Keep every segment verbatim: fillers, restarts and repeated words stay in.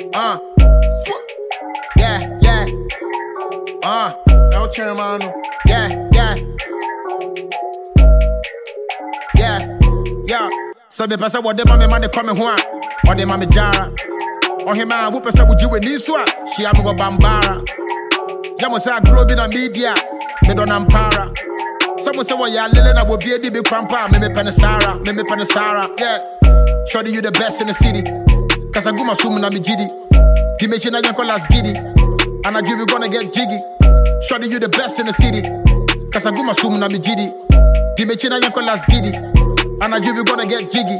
Uh, yeah, yeah. Uh, Now turn man. yeah, yeah. Yeah, yeah. So me pesa what them man they come ho a. What them man jara. On him man who pesa would you we ni so a. She am go bambara. Ya mo say grow bi na media. Me don ampara. Someone say what ya lele na wo bi edi bi krampa. Me me penisara, me me penisara. Yeah. Shorty you the best in the city. Cause I go my swim na me giddy. Give me china yanko last giddy. And I we gonna get jiggy. Shorty you the best in the city. Cause I go my swim na me giddy. Give me china yanko last giddy. And I we gonna get jiggy.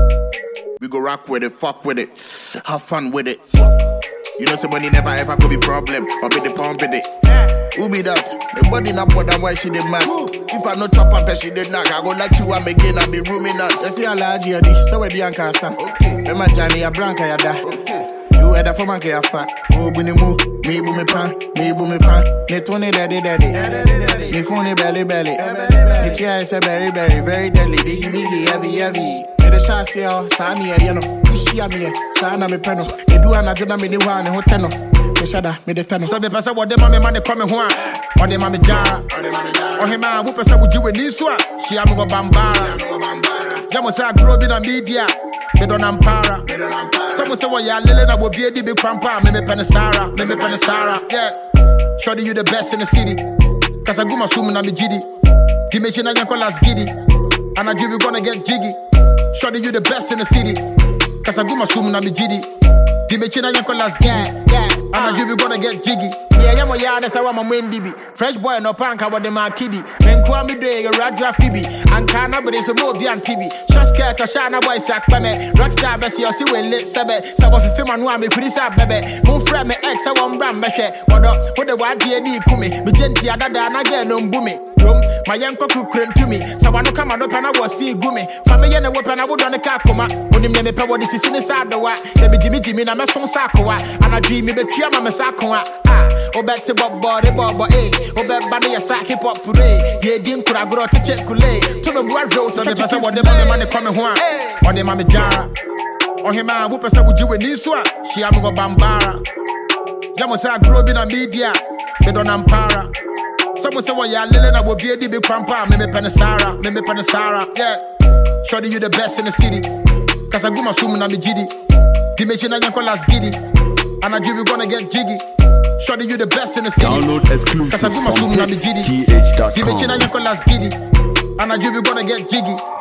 We go rock with it, fuck with it, have fun with it. You know somebody never ever could be problem, or be the pump with it. Who be that? The body not but I'm why she did man. If I no chop and pay she did knock, I go like you I'm again, I be rooming out. I see a large yadi, so we be on casa. Okay. Remember Johnny a branca ya da. Okay. You had a for man ya fat. Oh bunny moo, me boom me pan, me boom me pan. Ne twenty daddy daddy. Ne phone belly belly. Ne chair is a berry berry, very deadly, biggie biggie, heavy heavy. Me the shot see how Sani a yellow. Push ya me, Sana me penno. E do an ajuna me the one hotel. Me shada me the tenno. So me pesa what them man man they come ho a. What them man jara. On him man who pesa would you we ni so a. She am go bambara. Ya mo say grow bi na media. Me don ampara. Someone say what ya lele na wo bi edi bi krampa. Me me penisara, me me penisara. Yeah. Shorty you the best in the city. Cause I go my swim na me giddy. Give me china yanko last giddy. And I we gonna get jiggy. Shorty you the best in the city. Cause I go my swim na me giddy. Give me china yanko last giddy. Yeah, and I we gonna get jiggy. Yeah, yeah, my yard is our Wendy be. Fresh boy no panka what them are kiddie. Men call me day a radra phoebe. And canna but it's a more beyond T V. Just cat or shana boy sack peme. Rockstar bessie or see when lit sebe. Some of the film and one me pretty sad baby. Moon friend me ex I want brand meshe. What up? What the white D N E kumi. Me genti ada da na get no boomy. My young cock cream to me. So I no come and open I was see gummy. Family and a weapon I would on the car coma. When you name me power this is in the side the what. They be Jimmy Jimmy na me son sakoa. And I dream me be tria mama sakoa. Ah. Obet bob body bob eh. Obet body ya sa hip hop pure. Ye dim kura grow to check kule. To me blood road so me pesa what them man they come ho a. What them man jara. On him man who pesa would you we ni so a. She am go bambara. Ya mo say grow bi na media. Me don ampara. Someone say what ya lele na wo bi edi bi krampa. Me me penisara, me me penisara. Yeah. Shorty you the best in the city. Cause I go my swim na me giddy. Give me china yanko last giddy. And I we gonna get jiggy. Shorty you the best in the city. Download exclusive Cause I go my swim na me giddy. T H dot com. Give me china yanko last giddy. And I we gonna get jiggy.